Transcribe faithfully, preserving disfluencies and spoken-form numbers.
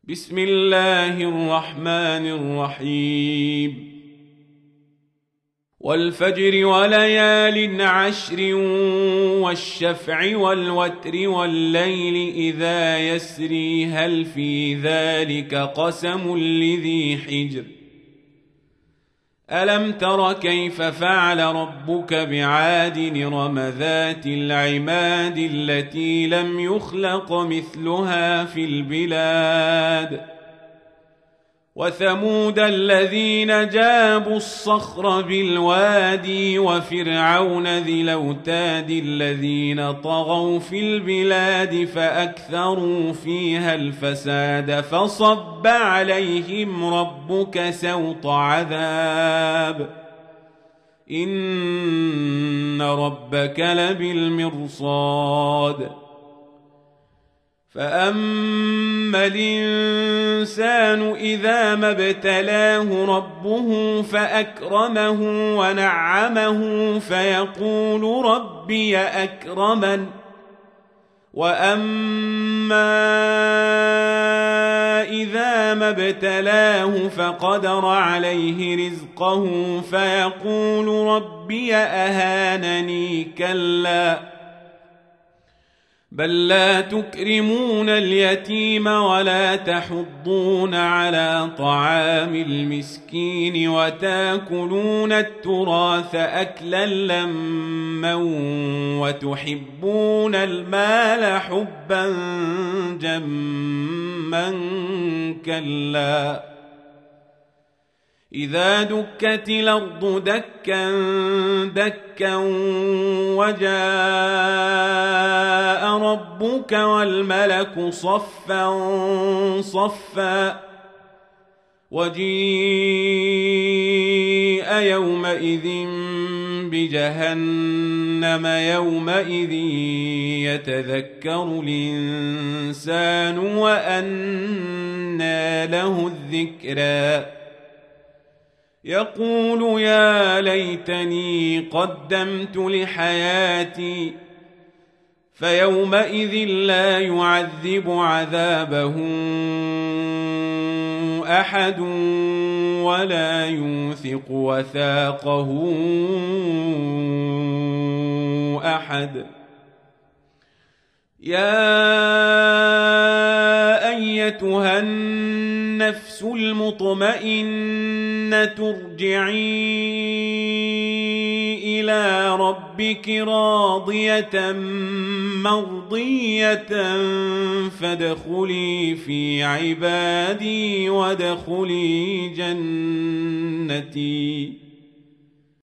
بسم الله الرحمن الرحيم والفجر وليال عشر والشفع والوتر والليل إذا يسري هل في ذلك قسم لذي حجر ألم تر كيف فعل ربك بعاد إرم ذات العماد التي لم يخلق مثلها في البلاد وثمود الذين جابوا الصخر بالوادي وفرعون ذي الأوتاد الذين طغوا في البلاد فأكثروا فيها الفساد فصب عليهم ربك سوط عذاب إن ربك لبالمرصاد فأما الإنسان إذا ما ابتلاه ربه فأكرمه ونعمه فيقول ربي أكرمن وأما إذا ما ابتلاه فقدر عليه رزقه فيقول ربي أهانني كلا بل لا تكرمون اليتيم ولا تحضون على طعام المسكين وتاكلون التراث أكلا لما وتحبون المال حبا جما كلا إذا دكت الأرض دكا دكا وجاء ربك والملك صفا صفا وجيء يومئذ بجهنم يومئذ يتذكر الإنسان وأنى له الذكرى يقول يا ليتني قدمت لحياتي فيومئذ لا يعذب عذابه أحد ولا يوثق وثاقه أحد يا أيتها النفس المطمئنة ارجعي إلى ربك راضية مرضية فادخلي في عبادي وادخلي جنتي